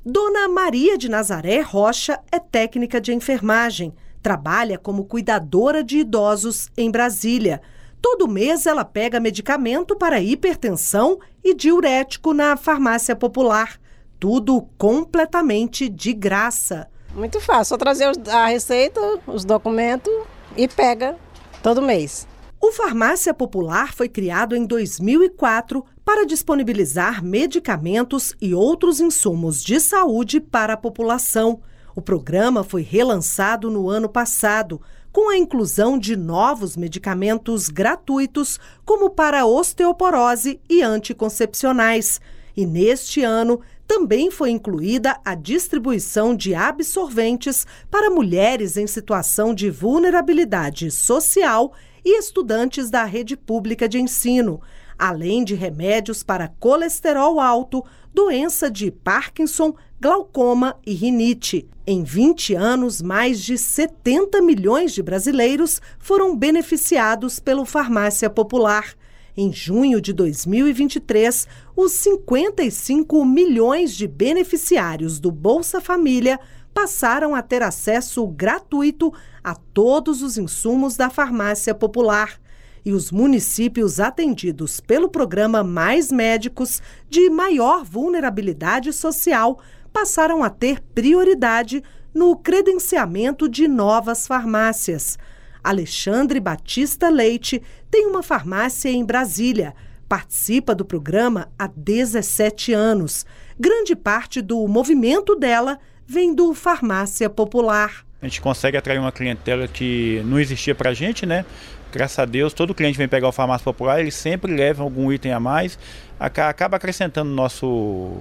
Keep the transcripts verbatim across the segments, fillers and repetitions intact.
Dona Maria de Nazaré Rocha é técnica de enfermagem. Trabalha como cuidadora de idosos em Brasília. Todo mês ela pega medicamento para hipertensão e diurético na farmácia popular. Tudo completamente de graça. Muito fácil, só trazer a receita, os documentos e pega todo mês. O Farmácia Popular foi criado em dois mil e quatro para disponibilizar medicamentos e outros insumos de saúde para a população. O programa foi relançado no ano passado, com a inclusão de novos medicamentos gratuitos, como para osteoporose e anticoncepcionais. E neste ano também foi incluída a distribuição de absorventes para mulheres em situação de vulnerabilidade social e estudantes da rede pública de ensino, além de remédios para colesterol alto, doença de Parkinson, glaucoma e rinite. Em vinte anos, mais de setenta milhões de brasileiros foram beneficiados pelo Farmácia Popular. Em junho de dois mil e vinte e três, os cinquenta e cinco milhões de beneficiários do Bolsa Família passaram a ter acesso gratuito a todos os insumos da Farmácia Popular. E os municípios atendidos pelo programa Mais Médicos de maior vulnerabilidade social passaram a ter prioridade no credenciamento de novas farmácias. Alexandre Batista Leite tem uma farmácia em Brasília. Participa do programa há dezessete anos. Grande parte do movimento dela vem do Farmácia Popular. A gente consegue atrair uma clientela que não existia para a gente, né? Graças a Deus, todo cliente vem pegar o Farmácia Popular, ele sempre leva algum item a mais, acaba acrescentando no nosso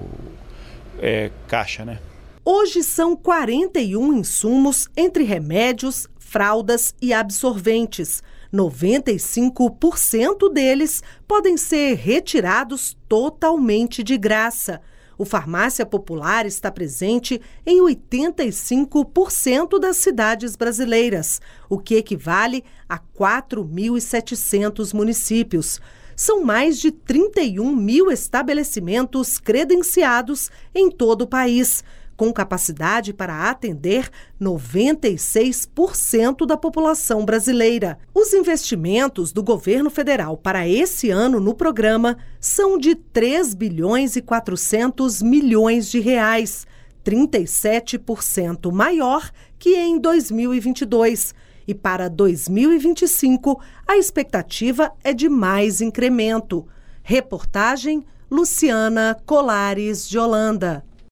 é, caixa, né? Hoje são quarenta e um insumos entre remédios, fraldas e absorventes. noventa e cinco por cento deles podem ser retirados totalmente de graça. O Farmácia Popular está presente em oitenta e cinco por cento das cidades brasileiras, o que equivale a quatro mil e setecentos municípios. São mais de trinta e um mil estabelecimentos credenciados em todo o país, com capacidade para atender noventa e seis por cento da população brasileira. Os investimentos do governo federal para esse ano no programa são de três bilhões e quatrocentos milhões de reais, trinta e sete por cento maior que em dois mil e vinte e dois. E para dois mil e vinte e cinco, a expectativa é de mais incremento. Reportagem Luciana Colares de Holanda.